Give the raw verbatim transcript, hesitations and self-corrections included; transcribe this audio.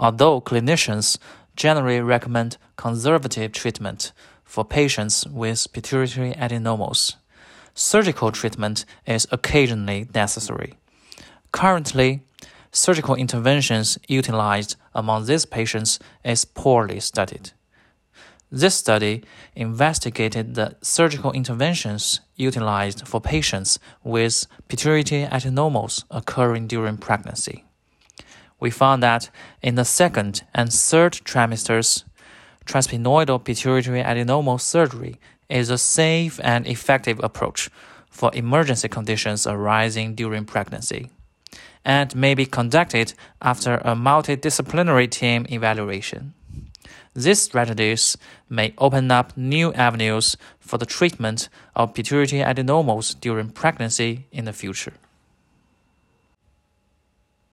although clinicians generally recommend conservative treatment for patients with pituitary adenomas. Surgical treatment is occasionally necessary. Currently, surgical interventions utilized among these patients is poorly studied. This study investigated the surgical interventions utilized for patients with pituitary adenomas occurring during pregnancy. We found that in the second and third trimesters, transsphenoidal pituitary adenoma surgery is a safe and effective approach for emergency conditions arising during pregnancy, and may be conducted after a multidisciplinary team evaluation. These strategies may open up new avenues for the treatment of pituitary adenomas during pregnancy in the future.